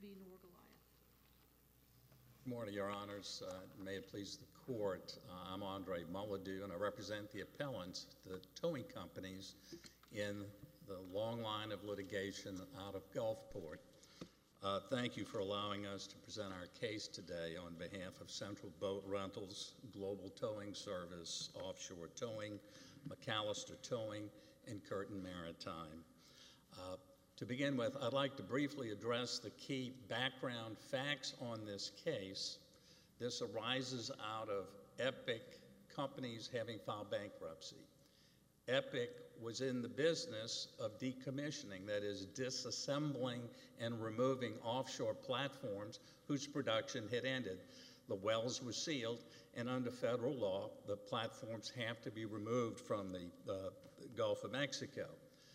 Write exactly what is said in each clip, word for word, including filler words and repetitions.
v. Nor Goliath. Good morning, Your Honors. Uh, may it please the Court, uh, I'm Andre Mulladoo, and I represent the appellants, the towing companies, in the long line of litigation out of Gulfport. Uh, thank you for allowing us to present our case today on behalf of Central Boat Rentals, Global Towing Service, Offshore Towing, McAllister Towing, and Curtin Maritime. Uh, to begin with, I'd like to briefly address the key background facts on this case. This arises out of Epic companies having filed bankruptcy. Epic was in the business of decommissioning, that is, disassembling and removing offshore platforms whose production had ended. The wells were sealed, and under federal law, the platforms have to be removed from the uh, Gulf of Mexico.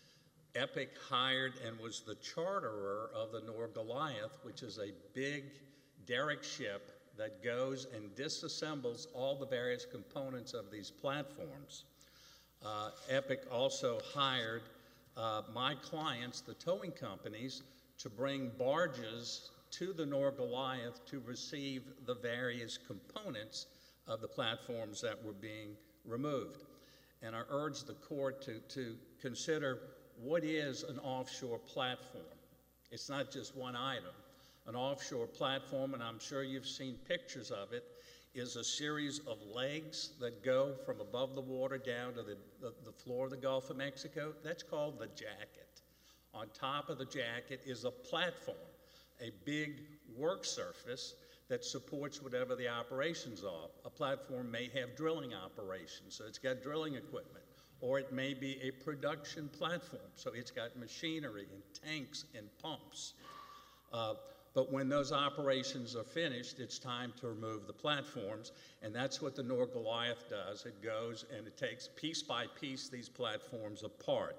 Epic hired and was the charterer of the Nor Goliath, which is a big derrick ship that goes and disassembles all the various components of these platforms. Uh, Epic also hired uh, my clients, the towing companies, to bring barges to the Nor Goliath to receive the various components of the platforms that were being removed. And I urge the court to, to consider what is an offshore platform. It's not just one item. An offshore platform, and I'm sure you've seen pictures of it, is a series of legs that go from above the water down to the, the, the floor of the Gulf of Mexico. That's called the jacket. On top of the jacket is a platform, a big work surface that supports whatever the operations are. A platform may have drilling operations, so it's got drilling equipment, or it may be a production platform, so it's got machinery and tanks and pumps. Uh, But when those operations are finished, it's time to remove the platforms, and that's what the Nor Goliath does. It goes and it takes piece by piece these platforms apart.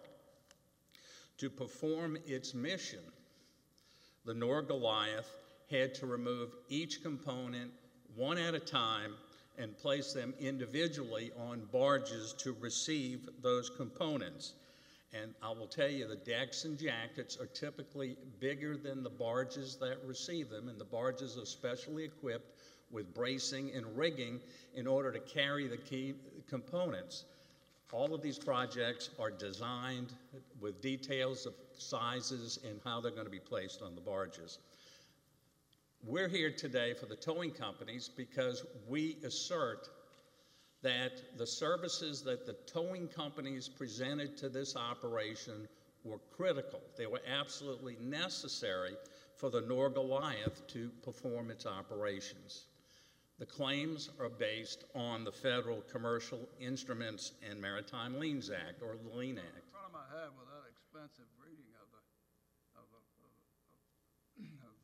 To perform its mission, the Nor Goliath had to remove each component one at a time and place them individually on barges to receive those components. And I will tell you, the decks and jackets are typically bigger than the barges that receive them, and the barges are specially equipped with bracing and rigging in order to carry the key components. All of these projects are designed with details of sizes and how they're going to be placed on the barges. We're here today for the towing companies because we assert that the services that the towing companies presented to this operation were critical. They were absolutely necessary for the Nor Goliath to perform its operations. The claims are based on the Federal Commercial Instruments and Maritime Liens Act, or the Lien Act. The problem I have with that expensive reading of the of, the, of, of, of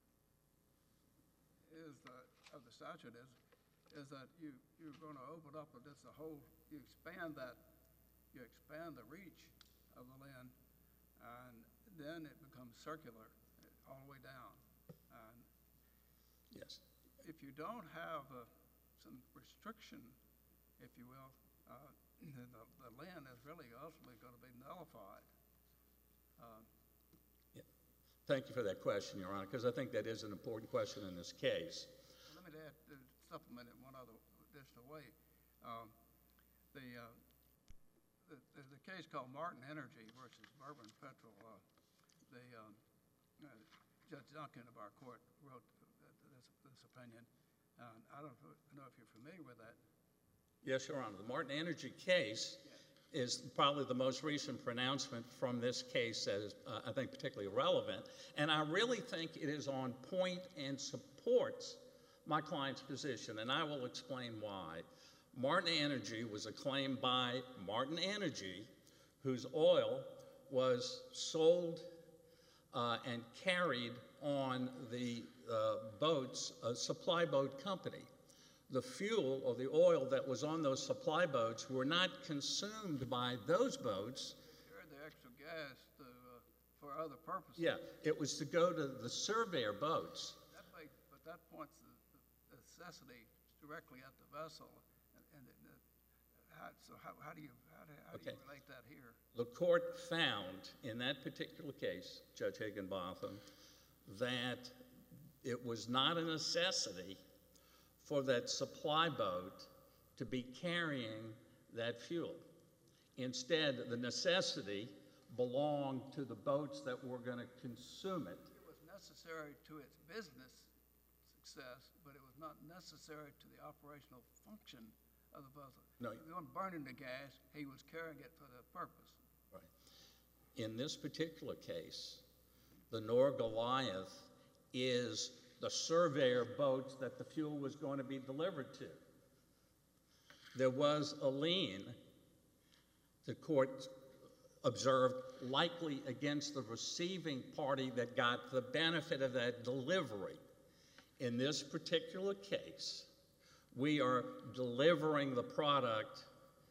is that of the statute is is that you, you're going to open up this the whole, you expand that, you expand the reach of the lien, and then it becomes circular all the way down. And yes. If you don't have uh, some restriction, if you will, uh, then the, the lien is really ultimately going to be nullified. Uh, yeah. Thank you for that question, Your Honor, because I think that is an important question in this case. Let me add, uh, supplement it one other additional way. Um, the, uh, the, the the case called Martin Energy versus Bourbon Petrol. Uh, the um, uh, Judge Duncan of our court wrote this, this opinion. Uh, I don't know if you're familiar with that. Yes, Your Honor. The Martin Energy case yes. is probably the most recent pronouncement from this case that is, uh, I think, particularly relevant. And I really think it is on point and supports my client's position, and I will explain why. Martin Energy was a claim by Martin Energy, whose oil was sold uh, and carried on the uh, boats, a supply boat company. The fuel or the oil that was on those supply boats were not consumed by those boats. They carried the extra gas to, uh, for other purposes. Yeah, it was to go to the surveyor boats. That may, but that points the, the necessity directly at the vessel. And, and the, how, so how, how do you how do, how okay. do you relate that here? The court found in that particular case, Judge Higginbotham, that it was not a necessity for that supply boat to be carrying that fuel. Instead, the necessity belonged to the boats that were going to consume it. It was necessary to its business success, but it was not necessary to the operational function of the vessel. No. He wasn't burning the gas, he was carrying it for the purpose. Right. In this particular case, the Nor Goliath is the surveyor boat that the fuel was going to be delivered to. There was a lien, the court observed, likely against the receiving party that got the benefit of that delivery. In this particular case, we are delivering the product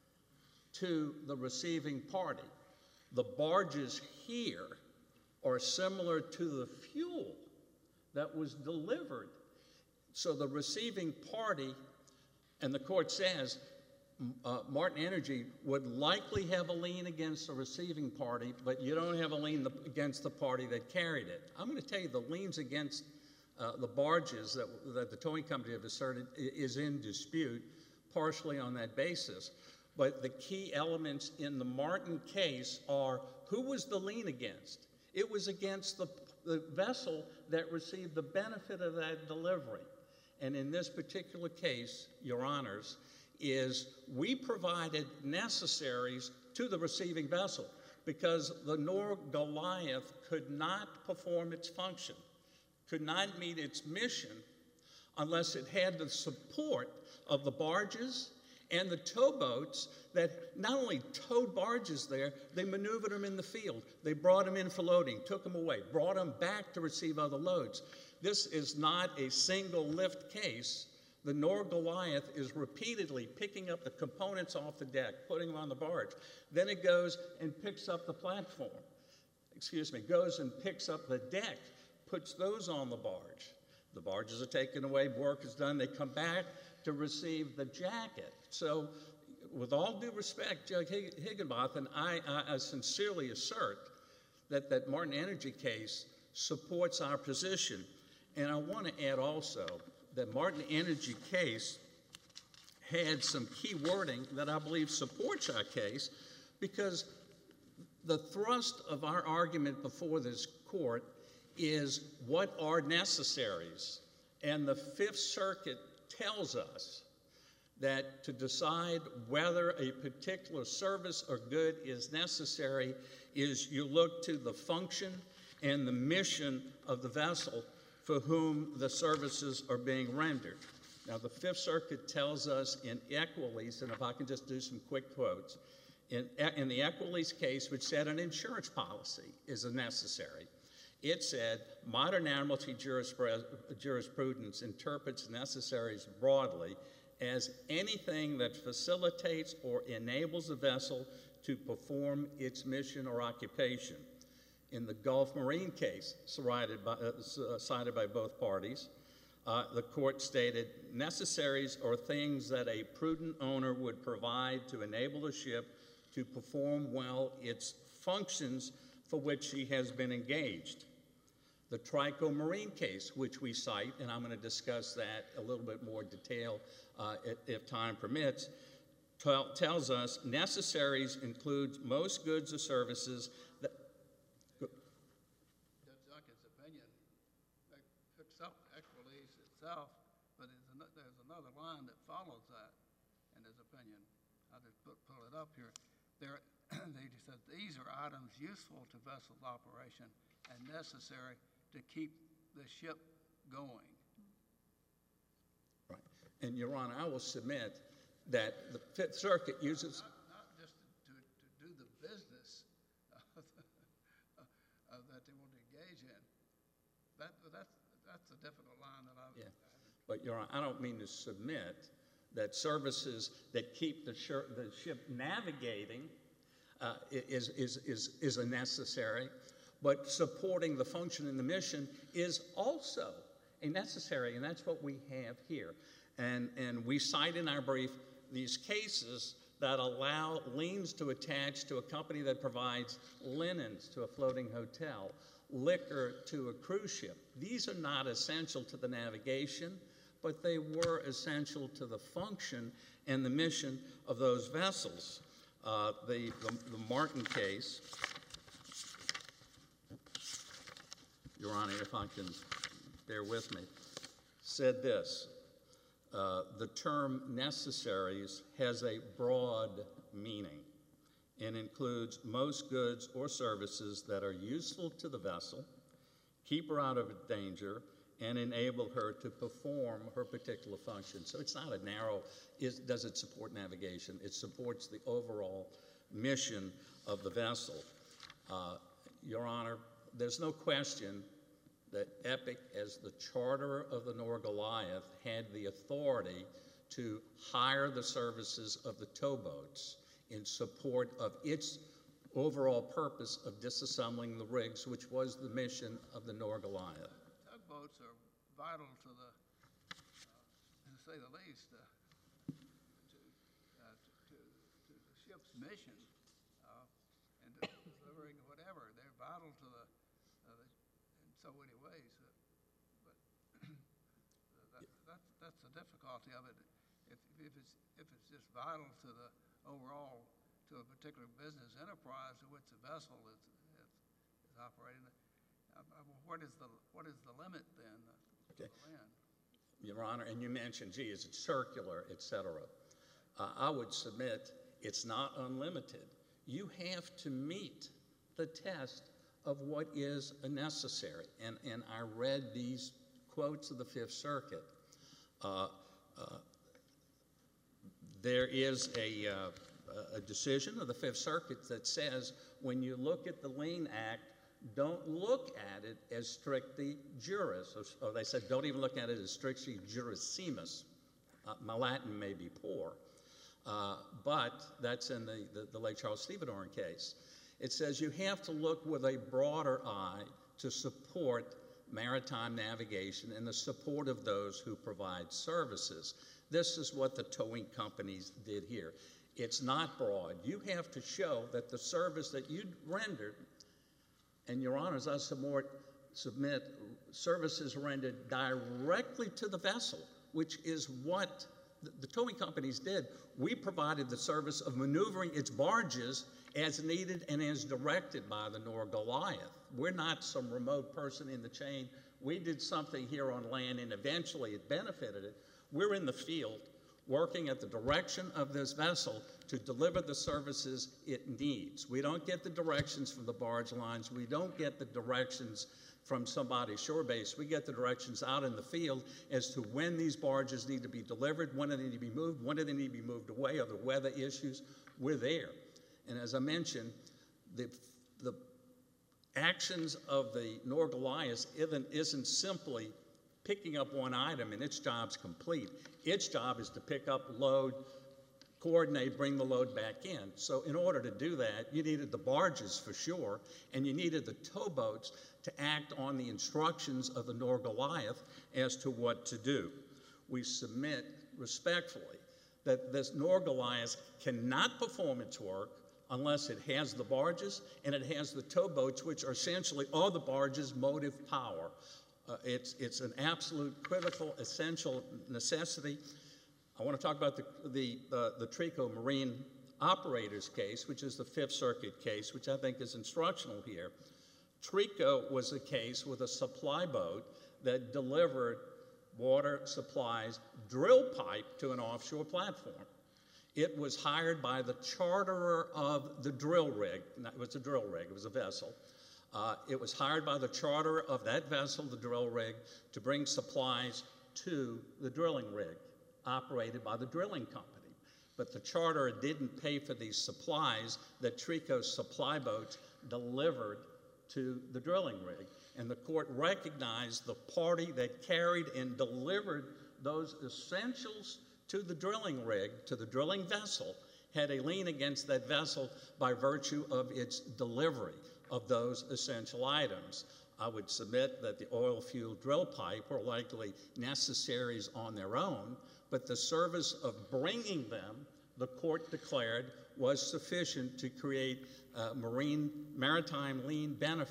to the receiving party. The barges here are similar to the fuel that was delivered. So the receiving party, and the court says, uh, Martin Energy would likely have a lien against the receiving party, but you don't have a lien the, against the party that carried it. I'm going to tell you the liens against uh, the barges that, that the towing company have asserted is in dispute, partially on that basis. But the key elements in the Martin case are, who was the lien against? It was against the, the vessel that received the benefit of that delivery. And in this particular case, Your Honors, is we provided necessaries to the receiving vessel because the Nor Goliath could not perform its function, could not meet its mission unless it had the support of the barges and the towboats that not only towed barges there, they maneuvered them in the field. They brought them in for loading, took them away, brought them back to receive other loads. This is not a single lift case. The Nor Goliath is repeatedly picking up the components off the deck, putting them on the barge. Then it goes and picks up the platform, excuse me, goes and picks up the deck, puts those on the barge. The barges are taken away, work is done, they come back to receive the jacket. So with all due respect, Judge Higginbotham, I, I, I sincerely assert that that Martin Energy case supports our position. And I want to add also that Martin Energy case had some key wording that I believe supports our case, because the thrust of our argument before this court is what are necessaries. And the Fifth Circuit tells us that to decide whether a particular service or good is necessary is you look to the function and the mission of the vessel for whom the services are being rendered. Now, the Fifth Circuit tells us in Equilease, and if I can just do some quick quotes, in, in the Equilease case, which said an insurance policy is a necessary, it said modern admiralty jurisprudence interprets necessaries broadly as anything that facilitates or enables a vessel to perform its mission or occupation. In the Gulf Marine case, cited by, uh, cited by both parties, uh, the court stated, necessaries are things that a prudent owner would provide to enable the ship to perform well its functions for which she has been engaged. The Trico Marine case, which we cite, and I'm going to discuss that a little bit more detail uh, if, if time permits, tells us necessaries include most goods or services that itself, but there's, an, there's another line that follows that in his opinion. I'll just put, pull it up here. There, they said these are items useful to vessel operation and necessary to keep the ship going. Right. And Your Honor, I will submit that the Fifth Circuit uses... Not, not just to, to do the business uh, uh, that they want to engage in. That, that's, that's a difficult line that I've... Yeah. But Your Honor, I don't mean to submit that services that keep the, the ship navigating uh, is, is, is, is a necessary, but supporting the function and the mission is also a necessary, and that's what we have here. And, and we cite in our brief these cases that allow liens to attach to a company that provides linens to a floating hotel, liquor to a cruise ship. These are not essential to the navigation, but they were essential to the function and the mission of those vessels. Uh, the, the, the Martin case, Your Honor, if I can bear with me, said this, uh, the term necessaries has a broad meaning and includes most goods or services that are useful to the vessel, keep her out of danger, and enable her to perform her particular function. So it's not a narrow, is, does it support navigation? It supports the overall mission of the vessel. Uh, Your Honor, there's no question that Epic, as the charterer of the Nor Goliath, had the authority to hire the services of the towboats in support of its overall purpose of disassembling the rigs, which was the mission of the Nor Goliath. Tugboats are vital to the, uh, to say the least, uh, to, uh, to, to, to the ship's mission uh, and to delivering whatever. They're vital to the, uh, the in so many ways. Uh, but that, that, that's the difficulty of it. If, if it's if it's just vital to the overall, to a particular business enterprise to which the vessel is, is, is operating, uh, uh, what is the what is the limit then? Uh, okay. to the land? Your Honor, and you mentioned, gee, is it circular, et cetera. Uh, I would submit it's not unlimited. You have to meet the test of what is necessary. And, and I read these quotes of the Fifth Circuit. Uh, uh, there is a, uh, a decision of the Fifth Circuit that says when you look at the Lien Act, don't look at it as strictly juris, or, or they said don't even look at it as strictly jurissimus. Uh, my Latin may be poor, uh, but that's in the, the, the Lake Charles Stevedore case. It says you have to look with a broader eye to support maritime navigation and the support of those who provide services. This is what the towing companies did here. It's not broad. You have to show that the service that you rendered, and Your Honors, I submit, submit services rendered directly to the vessel, which is what the, the towing companies did. We provided the service of maneuvering its barges as needed and as directed by the Nor Goliath. We're not some remote person in the chain. We did something here on land, and eventually it benefited it. We're in the field working at the direction of this vessel to deliver the services it needs. We don't get the directions from the barge lines. We don't get the directions from somebody's shore base. We get the directions out in the field as to when these barges need to be delivered, when they need to be moved, when do they need to be moved away, are there weather issues? We're there. And as I mentioned, the, the actions of the Nor Goliath isn't, isn't simply picking up one item and its job's complete. Its job is to pick up, load, coordinate, bring the load back in. So in order to do that, you needed the barges for sure, and you needed the towboats to act on the instructions of the Nor Goliath as to what to do. We submit respectfully that this Nor Goliath cannot perform its work unless it has the barges and it has the towboats, which are essentially all the barges' motive power. Uh, it's, it's an absolute critical, essential necessity. I want to talk about the, the, uh, the Trico Marine Operators case, which is the Fifth Circuit case, which I think is instructional here. Trico was a case with a supply boat that delivered water supplies, drill pipe to an offshore platform. It was hired by the charterer of the drill rig. It was a drill rig, it was a vessel. Uh, it was hired by the charterer of that vessel, the drill rig, to bring supplies to the drilling rig, operated by the drilling company. But the charterer didn't pay for these supplies that Trico's supply boats delivered to the drilling rig. And the court recognized the party that carried and delivered those essentials to the drilling rig, to the drilling vessel, had a lien against that vessel by virtue of its delivery of those essential items. I would submit that the oil-fueled drill pipe were likely necessaries on their own, but the service of bringing them, the court declared, was sufficient to create a marine maritime lien benefit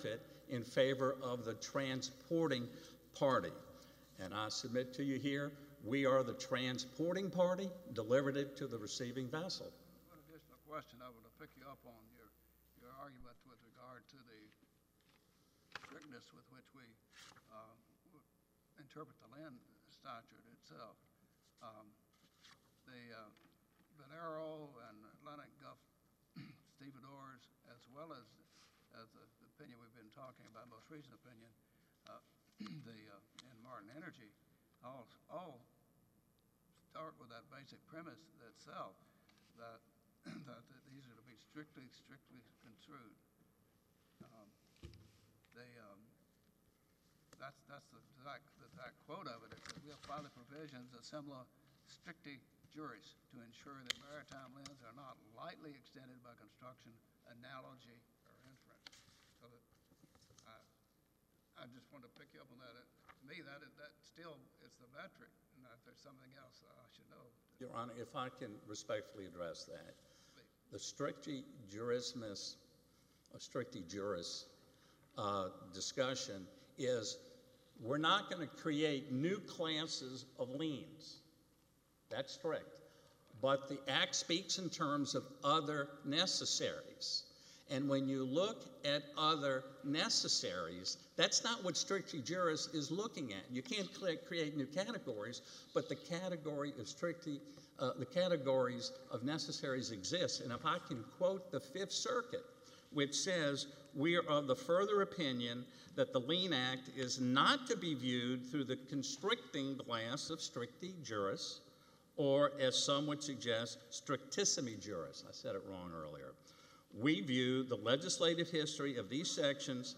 in favor of the transporting party. And I submit to you here, we are the transporting party, delivered it to the receiving vessel. One additional question I would pick you up on your, your argument with regard to the strictness with which we uh, interpret the land statute itself. Um, the uh, Venero and Atlantic Gulf stevedores, as well as as the, the opinion we've been talking about, most recent opinion, uh, the uh, in Martin Energy, all all start with that basic premise itself that that these are to be strictly strictly construed. Um, they um, that's that's the exact, the exact quote of it. It says, "We apply the provisions of similar stricti juris to ensure that maritime lands are not lightly extended by construction, analogy, or inference." So that I, I just want to pick you up on that. It, to me, that is, that still is the metric. And if there's something else I should know. Your Honor, if I can respectfully address that. Please. The stricti jurismus, or stricti juris uh, discussion is we're not going to create new classes of liens. That's strict. But the Act speaks in terms of other necessaries. And when you look at other necessaries, that's not what stricti juris is looking at. You can't create new categories, but the category of stricti, uh, the categories of necessaries exist. And if I can quote the Fifth Circuit, which says, "We are of the further opinion that the Lien Act is not to be viewed through the constricting glass of stricti juris, or, as some would suggest, strictissimi juris." I said it wrong earlier. "We view the legislative history of these sections,"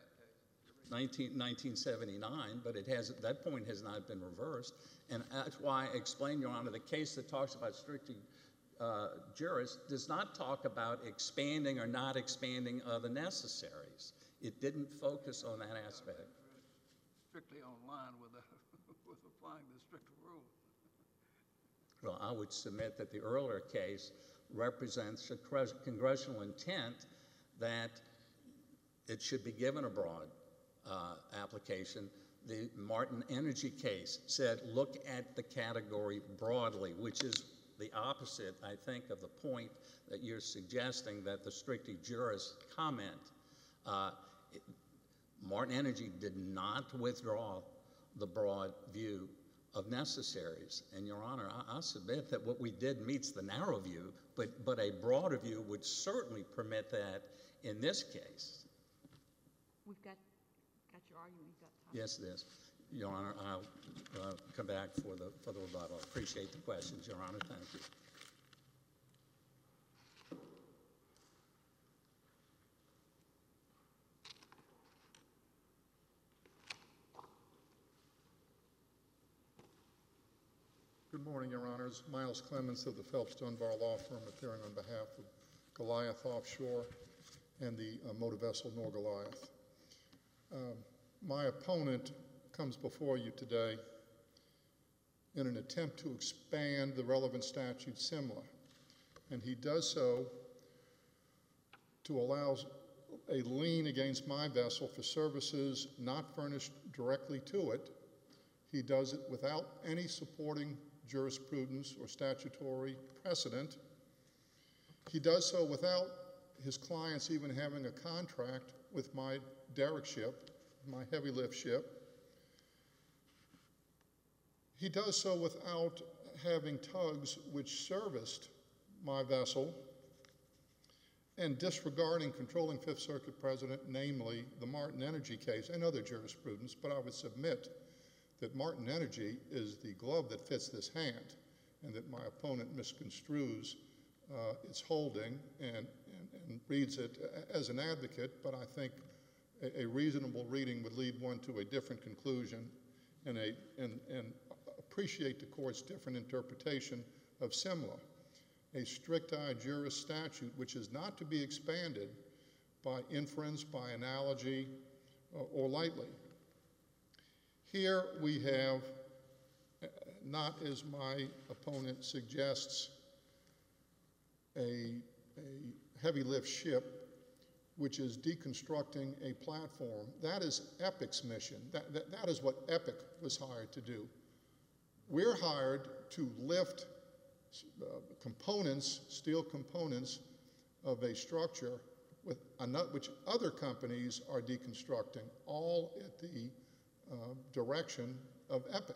nineteen seventy-nine, but it has, that point has not been reversed. And that's why I explained, Your Honor, the case that talks about stricti uh, juris does not talk about expanding or not expanding other necessaries. It didn't focus on that aspect. Strictly on line with, the, with applying the stricter rule. Well, I would submit that the earlier case represents a congressional intent that it should be given a broad uh, application. The Martin Energy case said, look at the category broadly, which is the opposite, I think, of the point that you're suggesting that the stricti juris comment. Uh, it, Martin Energy did not withdraw the broad view of necessaries. And, Your Honor, I, I submit that what we did meets the narrow view, but, but a broader view would certainly permit that in this case. We've got, got your argument. We've got time. Yes, it is. Your Honor, I'll uh, come back for the, for the rebuttal. I appreciate the questions, Your Honor. Thank you. Good morning, Your Honors. Miles Clements of the Phelps Dunbar Law Firm, appearing on behalf of Goliath Offshore and the uh, motor vessel Nor Goliath. Um, my opponent comes before you today in an attempt to expand the relevant statute similar, and he does so to allow a lien against my vessel for services not furnished directly to it. He does it without any supporting jurisprudence or statutory precedent. He does so without his clients even having a contract with my derrick ship, my heavy lift ship. He does so without having tugs which serviced my vessel and disregarding controlling Fifth Circuit precedent, namely the Martin Energy case and other jurisprudence, but I would submit that Martin Energy is the glove that fits this hand, and that my opponent misconstrues uh, its holding and, and, and reads it as an advocate, but I think a, a reasonable reading would lead one to a different conclusion and, a, and, and appreciate the court's different interpretation of similar, a stricti juris statute which is not to be expanded by inference, by analogy, uh, or lightly. Here we have, not as my opponent suggests, a, a heavy lift ship which is deconstructing a platform. That is EPIC's mission. That, that, that is what EPIC was hired to do. We're hired to lift uh, components, steel components of a structure with a nut which other companies are deconstructing, all at the uh, direction of EPIC.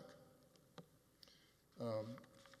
Um,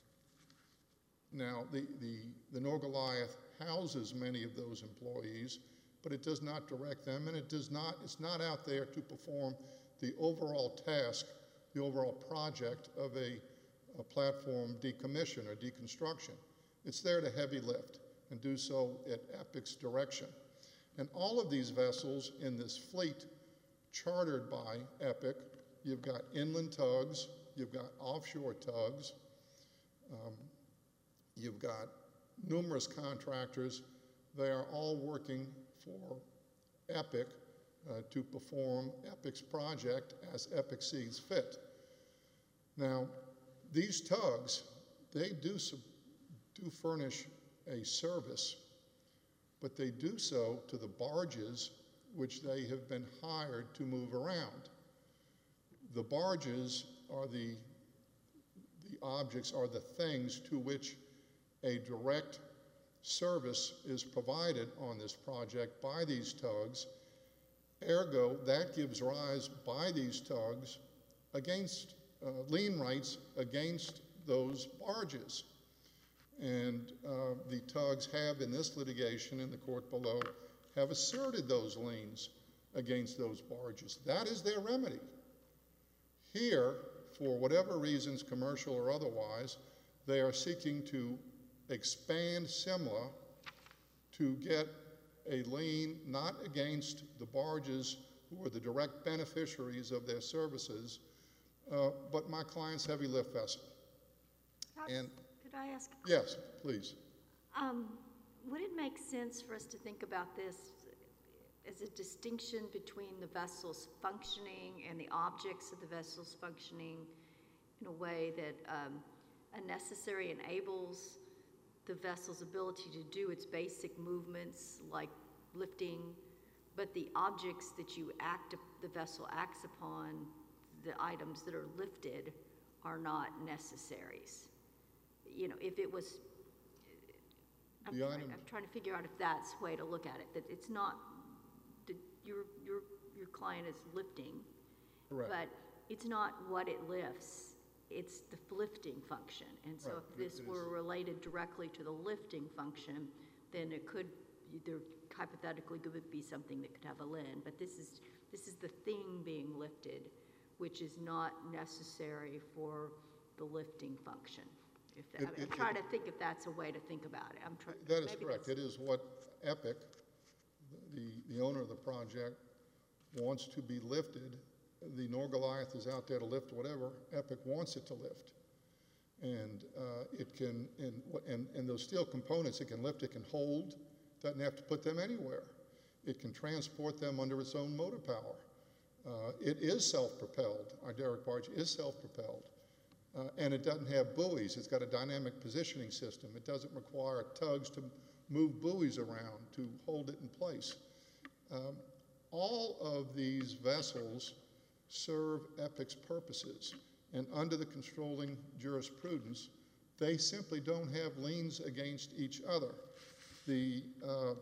now, the, the, the Nor-Goliath houses many of those employees, but it does not direct them, and it does not, it's not out there to perform the overall task, the overall project of a, a platform decommission or deconstruction. It's there to heavy lift and do so at EPIC's direction. And all of these vessels in this fleet chartered by EPIC, you've got inland tugs, you've got offshore tugs, um, you've got numerous contractors. They are all working for EPIC uh, to perform EPIC's project as EPIC sees fit. Now, these tugs, they do, sub do furnish a service, but they do so to the barges which they have been hired to move around. The barges are the, the objects, are the things to which a direct service is provided on this project by these tugs. Ergo, that gives rise by these tugs against uh, lien rights against those barges. And uh, the tugs have, in this litigation in the court below, have asserted those liens against those barges. That is their remedy. Here, for whatever reasons, commercial or otherwise, they are seeking to expand SIMLA to get a lien not against the barges who are the direct beneficiaries of their services, uh, but my client's heavy lift vessel. And could I ask? Yes, please. Um, would it make sense for us to think about this as a distinction between the vessel's functioning and the objects of the vessel's functioning in a way that um, unnecessary enables the vessel's ability to do its basic movements like lifting, but the objects that you act, the vessel acts upon, the items that are lifted, are not necessaries? You know, if it was, I'm, The trying, item- I'm trying to figure out if that's the way to look at it, that it's not, that your, your, your client is lifting, Correct. but it's not what it lifts, it's the lifting function. And so Right. if this It were is- related directly to the lifting function, then it could, there hypothetically could be something that could have a lien, but this is, this is the thing being lifted, which is not necessary for the lifting function. If that, It- I mean, I'm it- trying to think if that's a way to think about it. I'm trying. That is correct. It is what EPIC, the, the owner of the project, wants to be lifted. The Nor-Goliath is out there to lift whatever EPIC wants it to lift. And uh, it can, and, and, and those steel components it can lift, it can hold, doesn't have to put them anywhere. It can transport them under its own motor power. Uh, it is self-propelled. Our derrick barge is self-propelled. Uh, and it doesn't have buoys. It's got a dynamic positioning system. It doesn't require tugs to move buoys around to hold it in place. Um, all of these vessels serve EPIC's purposes, and under the controlling jurisprudence, they simply don't have liens against each other. The, uh,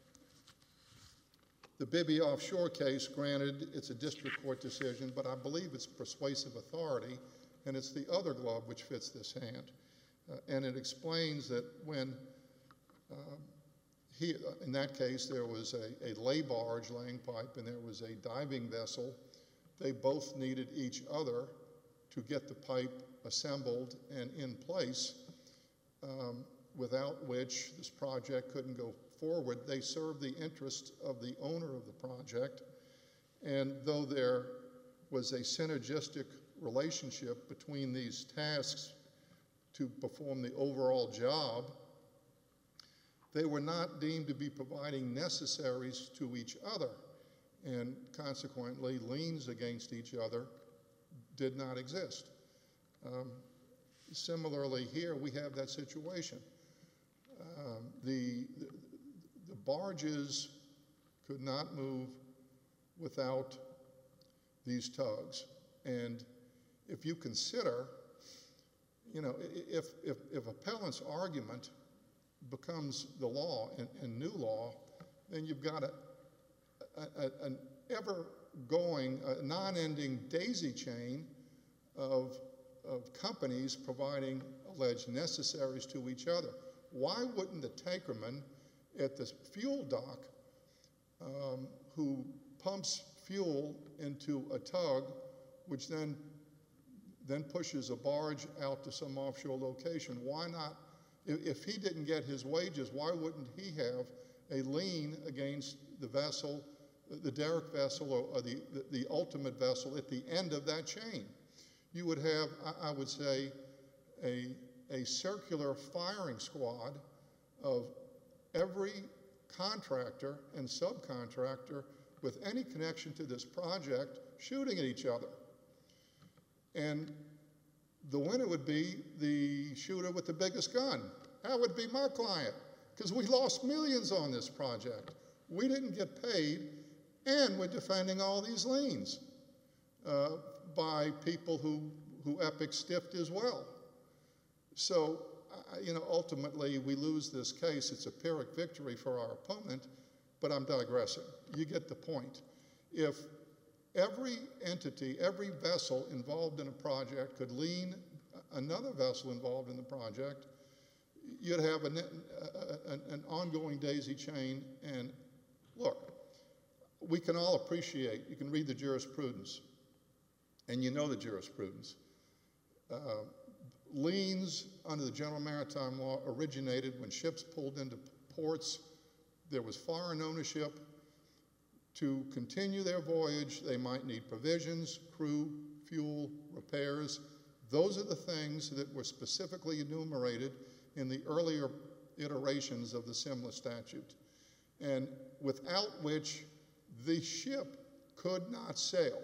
the Bibby offshore case, granted, it's a district court decision, but I believe it's persuasive authority, and it's the other glove which fits this hand. Uh, and it explains that when, um, he, uh, in that case, there was a, a lay barge laying pipe and there was a diving vessel. They both needed each other to get the pipe assembled and in place, um, without which this project couldn't go forward. They served the interest of the owner of the project, and though there was a synergistic relationship between these tasks to perform the overall job, they were not deemed to be providing necessaries to each other, and consequently liens against each other did not exist. Um, similarly here we have that situation. Um, the, the, the barges could not move without these tugs. And if you consider, you know, if, if, if appellant's argument becomes the law and, and new law, then you've got a, a, a, an ever-going, a non-ending daisy chain of, of companies providing alleged necessaries to each other. Why wouldn't the tankerman at the fuel dock um, who pumps fuel into a tug, which then then pushes a barge out to some offshore location, why not, if, if he didn't get his wages, why wouldn't he have a lien against the vessel, the derrick vessel, or, or the, the, the ultimate vessel at the end of that chain? You would have, I, I would say, a, a circular firing squad of every contractor and subcontractor with any connection to this project shooting at each other. And the winner would be the shooter with the biggest gun. That would be my client, because we lost millions on this project. We didn't get paid, and we're defending all these liens uh, by people who, who Epic stiffed as well. So, uh, you know, ultimately we lose this case. It's a Pyrrhic victory for our opponent, but I'm digressing. You get the point. If every entity, every vessel involved in a project could lien another vessel involved in the project, you'd have an, an, an ongoing daisy chain. And look, we can all appreciate, you can read the jurisprudence, and you know the jurisprudence. Uh, liens under the General Maritime Law originated when ships pulled into ports. There was foreign ownership. To continue their voyage, they might need provisions, crew, fuel, repairs. Those are the things that were specifically enumerated in the earlier iterations of the SIMLA statute, and without which the ship could not sail.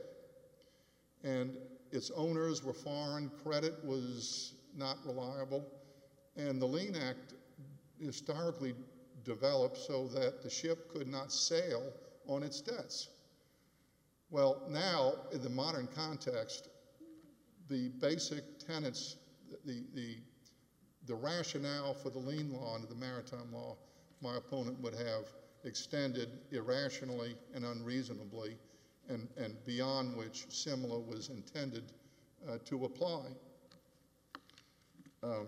And its owners were foreign, credit was not reliable, and the Lien Act historically developed so that the ship could not sail on its debts. Well, now, in the modern context, the basic tenets, the, the, the rationale for the lien law under the maritime law, my opponent would have extended irrationally and unreasonably, and, and beyond which SIMLA was intended uh, to apply. Um,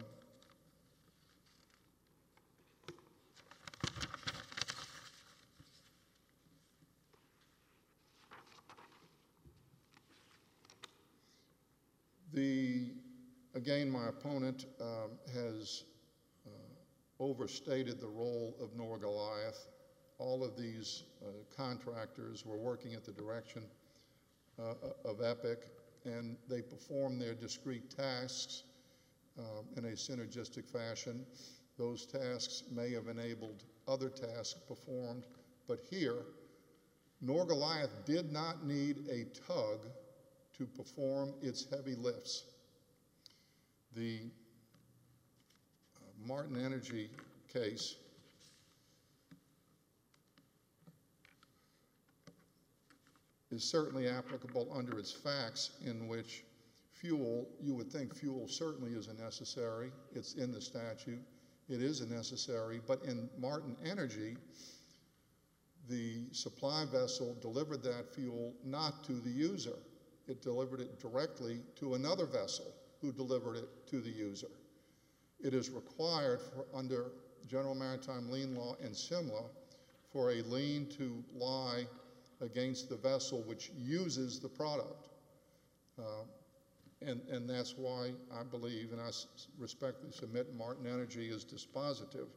The, again, my opponent um, has uh, overstated the role of Nor Goliath. All of these uh, contractors were working at the direction uh, of Epic, and they performed their discrete tasks um, in a synergistic fashion. Those tasks may have enabled other tasks performed, but here, Nor Goliath did not need a tug to perform its heavy lifts. The uh, Martin Energy case is certainly applicable under its facts, in which fuel, you would think fuel certainly is a necessary. It's in the statute. It is a necessary, but in Martin Energy, the supply vessel delivered that fuel not to the user. It delivered it directly to another vessel who delivered it to the user. It is required for, under General Maritime Lien Law and SIMLA, for a lien to lie against the vessel which uses the product. Uh, and, and that's why I believe, and I s respectfully submit, Martin Energy is dispositive.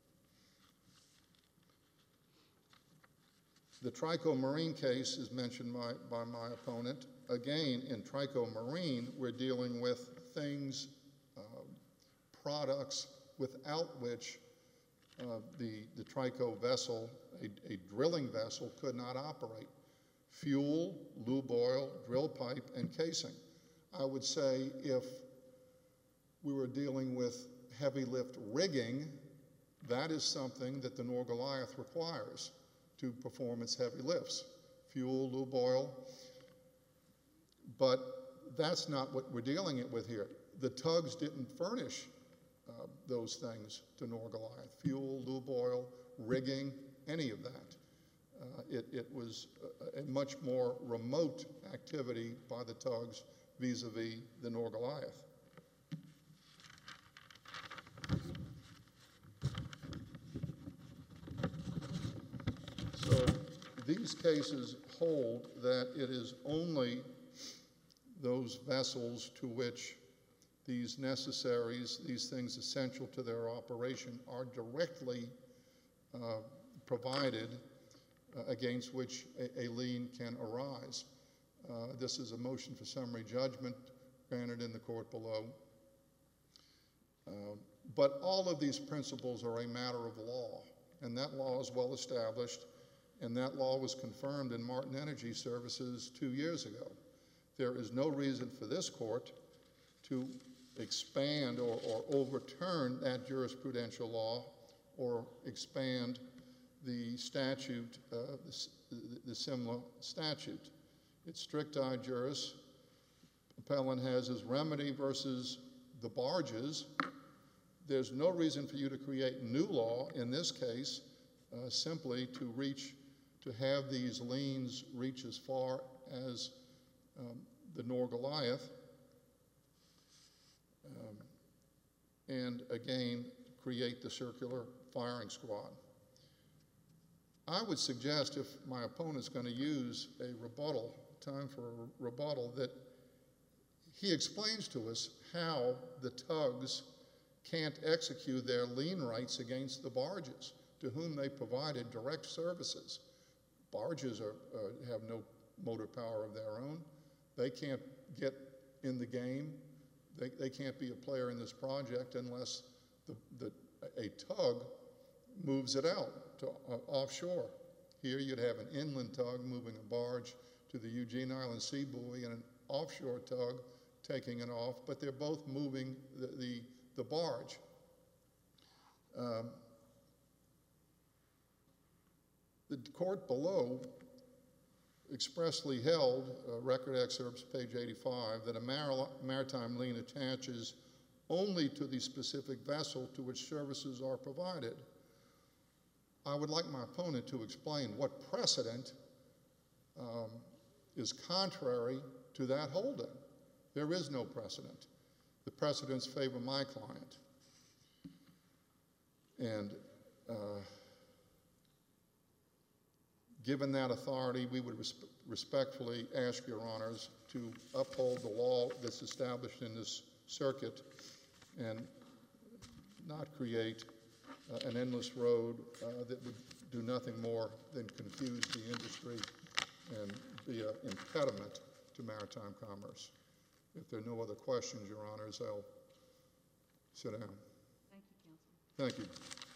The Trico Marine case is mentioned by, by my opponent. Again, in Trico Marine, we're dealing with things, uh, products without which uh, the, the Trico vessel, a, a drilling vessel, could not operate. Fuel, lube oil, drill pipe, and casing. I would say if we were dealing with heavy lift rigging, that is something that the Nor Goliath requires to perform its heavy lifts, fuel, lube oil. But that's not what we're dealing with here. The tugs didn't furnish uh, those things to Nor-Goliath, fuel, lube oil, rigging, any of that. Uh, it, it was a, a much more remote activity by the tugs vis-a-vis the Nor-Goliath. So these cases hold that it is only those vessels to which these necessaries, these things essential to their operation, are directly uh, provided uh, against which a, a lien can arise. Uh, this is a motion for summary judgment granted in the court below. Uh, but all of these principles are a matter of law, and that law is well established, and that law was confirmed in Martin Energy Services two years ago. There is no reason for this court to expand or, or overturn that jurisprudential law or expand the statute, uh, the, the Simla statute. It's stricti juris. Appellant has his remedy versus the barges. There's no reason for you to create new law in this case, uh, simply to reach, to have these liens reach as far as um, the Nor-Goliath, um, and again, create the circular firing squad. I would suggest, if my opponent's going to use a rebuttal, time for a rebuttal, that he explains to us how the tugs can't execute their lien rights against the barges, to whom they provided direct services. Barges are, uh, have no motor power of their own. They can't get in the game. They, they can't be a player in this project unless the, the, a tug moves it out to uh, offshore. Here you'd have an inland tug moving a barge to the Eugene Island Sea Buoy and an offshore tug taking it off, but they're both moving the, the, the barge. Um, the court below expressly held, uh, record excerpts, page eighty-five, that a mar maritime lien attaches only to the specific vessel to which services are provided. I would like my opponent to explain what precedent um, is contrary to that holding. There is no precedent. The precedents favor my client. And uh, given that authority, we would res respectfully ask your honors to uphold the law that's established in this circuit and not create uh, an endless road uh, that would do nothing more than confuse the industry and be an impediment to maritime commerce. If there are no other questions, your honors, I'll sit down. Thank you, counsel. Thank you.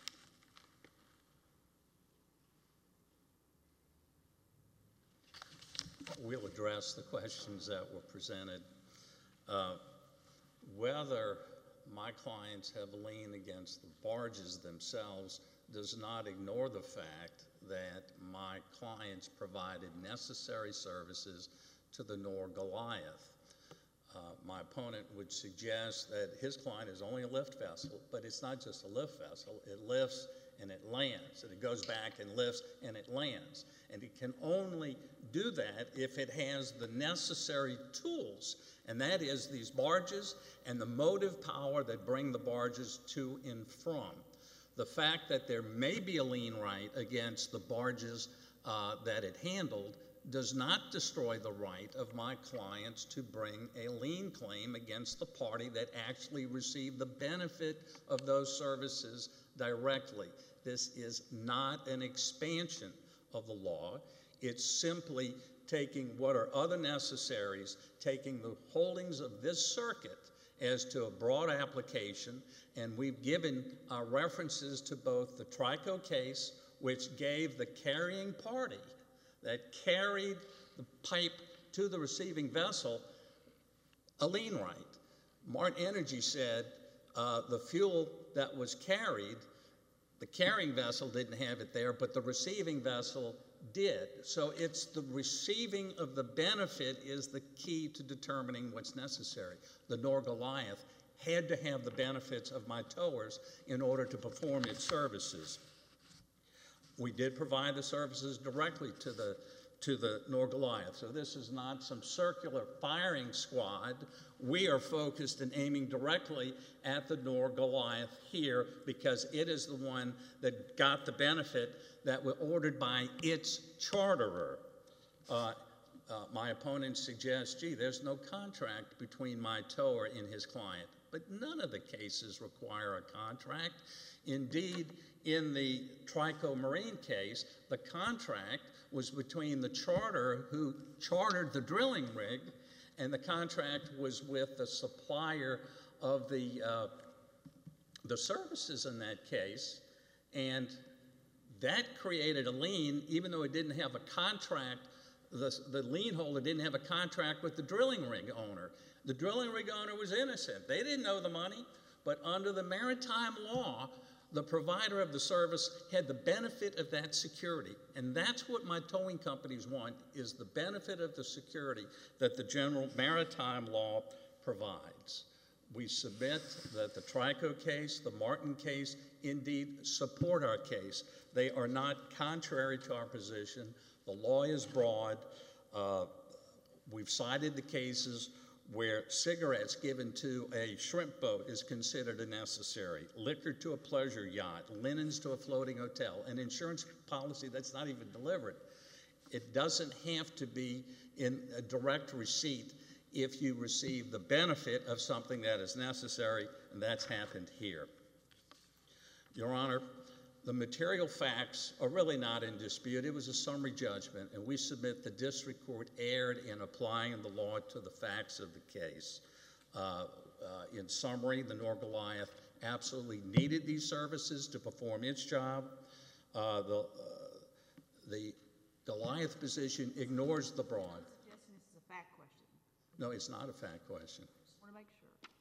We'll address the questions that were presented. Uh, whether my clients have a lien against the barges themselves does not ignore the fact that my clients provided necessary services to the Nor-Goliath. Uh, my opponent would suggest that his client is only a lift vessel, but it's not just a lift vessel. It lifts and it lands, and it goes back and lifts and it lands. And it can only do that if it has the necessary tools, and that is these barges and the motive power that bring the barges to and from. The fact that there may be a lien right against the barges uh, that it handled does not destroy the right of my clients to bring a lien claim against the party that actually received the benefit of those services directly. This is not an expansion of the law. It's simply taking what are other necessaries, taking the holdings of this circuit as to a broad application, and we've given uh, references to both the Trico case, which gave the carrying party that carried the pipe to the receiving vessel a lien right. Martin Energy said uh, the fuel that was carried The carrying vessel didn't have it there, but the receiving vessel did. So it's the receiving of the benefit is the key to determining what's necessary. The Nor Goliath had to have the benefits of my towers in order to perform its services. We did provide the services directly to the to the Nor Goliath. So this is not some circular firing squad. We are focused and aiming directly at the Nor Goliath here because it is the one that got the benefit that was ordered by its charterer. Uh, uh, my opponent suggests, gee, there's no contract between my tower and his client. But none of the cases require a contract. Indeed, in the Trico Marine case, the contract was between the charter who chartered the drilling rig, and the contract was with the supplier of the, uh, the services in that case, and that created a lien, even though it didn't have a contract, the, the lien holder didn't have a contract with the drilling rig owner. The drilling rig owner was innocent. They didn't owe the money, but under the maritime law, the provider of the service had the benefit of that security. And that's what my towing companies want, is the benefit of the security that the general maritime law provides. We submit that the Trico case, the Martin case, indeed support our case. They are not contrary to our position. The law is broad. Uh, we've cited the cases where cigarettes given to a shrimp boat is considered a necessary, liquor to a pleasure yacht, linens to a floating hotel, an insurance policy that's not even delivered. It doesn't have to be in a direct receipt if you receive the benefit of something that is necessary, and that's happened here. Your Honor, the material facts are really not in dispute. It was a summary judgment, and we submit the district court erred in applying the law to the facts of the case. Uh, uh, in summary, the Nor Goliath absolutely needed these services to perform its job. Uh, the, uh, the Goliath position ignores the broad. I'm suggesting this is a fact question. No, it's not a fact question. Just want to make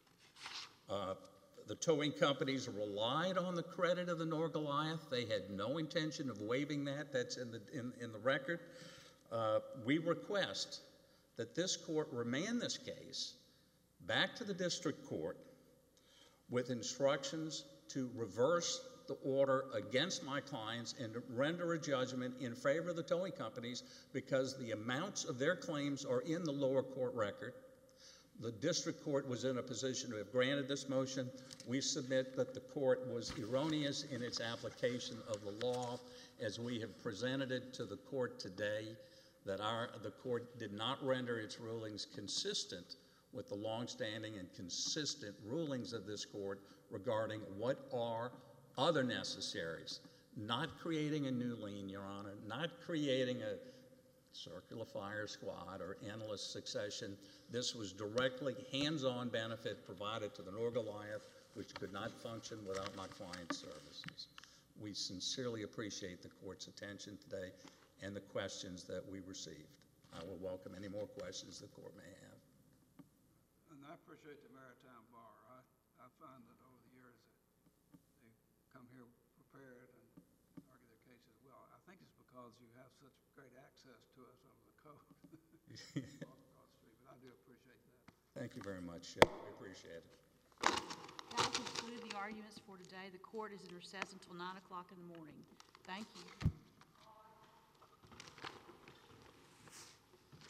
sure. Uh, The towing companies relied on the credit of the Nor Goliath. They had no intention of waiving that. That's in the, in, in the record. Uh, we request that this court remand this case back to the district court with instructions to reverse the order against my clients and render a judgment in favor of the towing companies because the amounts of their claims are in the lower court record. The district court was in a position to have granted this motion. We submit that the court was erroneous in its application of the law as we have presented it to the court today, that our, the court did not render its rulings consistent with the longstanding and consistent rulings of this court regarding what are other necessaries, not creating a new lien, Your Honor, not creating a circular fire squad or endless succession. This was directly hands-on benefit provided to the Nor Goliath, which could not function without my client's services. We sincerely appreciate the court's attention today and the questions that we received. I will welcome any more questions the court may have. And I appreciate the Maritime Bar. I, I find that over the years that they come here prepared and argue their cases well. I think it's because you have such great access to us over the code all across the street, but I do appreciate that. Thank you very much, Shep. We appreciate it. That will conclude the arguments for today. The court is in recess until nine o'clock in the morning. Thank you.